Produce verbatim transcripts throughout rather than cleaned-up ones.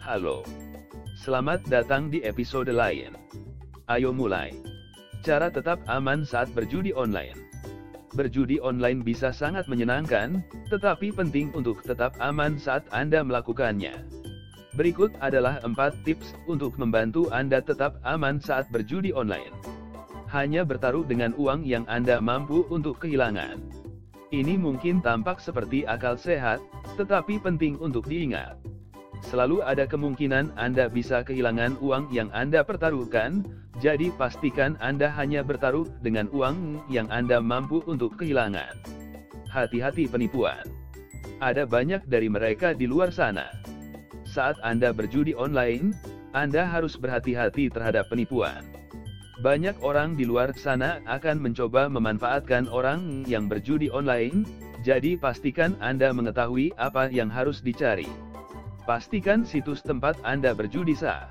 Halo. Selamat datang di episode lain. Ayo mulai. Cara tetap aman saat berjudi online. Berjudi online bisa sangat menyenangkan, tetapi penting untuk tetap aman saat Anda melakukannya. Berikut adalah empat tips untuk membantu Anda tetap aman saat berjudi online. Hanya bertaruh dengan uang yang Anda mampu untuk kehilangan. Ini mungkin tampak seperti akal sehat, tetapi penting untuk diingat. Selalu ada kemungkinan Anda bisa kehilangan uang yang Anda pertaruhkan, jadi pastikan Anda hanya bertaruh dengan uang yang Anda mampu untuk kehilangan. Hati-hati penipuan. Ada banyak dari mereka di luar sana. Saat Anda berjudi online, Anda harus berhati-hati terhadap penipuan. Banyak orang di luar sana akan mencoba memanfaatkan orang yang berjudi online, jadi pastikan Anda mengetahui apa yang harus dicari. Pastikan situs tempat Anda berjudi sah.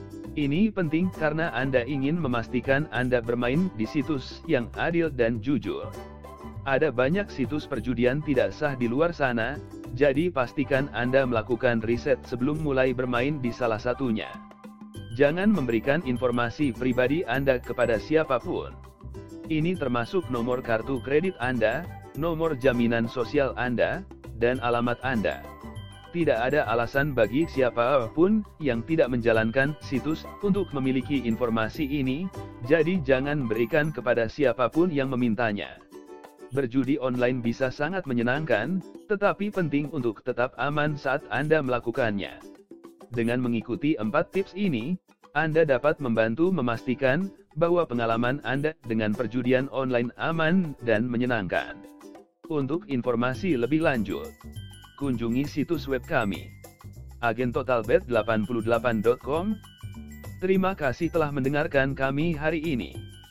Ini penting karena Anda ingin memastikan Anda bermain di situs yang adil dan jujur. Ada banyak situs perjudian tidak sah di luar sana, jadi pastikan Anda melakukan riset sebelum mulai bermain di salah satunya. Jangan memberikan informasi pribadi Anda kepada siapapun. Ini termasuk nomor kartu kredit Anda, nomor jaminan sosial Anda, dan alamat Anda. Tidak ada alasan bagi siapapun yang tidak menjalankan situs untuk memiliki informasi ini, jadi jangan berikan kepada siapapun yang memintanya. Berjudi online bisa sangat menyenangkan, tetapi penting untuk tetap aman saat Anda melakukannya. Dengan mengikuti empat tips ini, Anda dapat membantu memastikan bahwa pengalaman Anda dengan perjudian online aman dan menyenangkan. Untuk informasi lebih lanjut, kunjungi situs web kami, agen total bet delapan puluh delapan dot com. Terima kasih telah mendengarkan kami hari ini.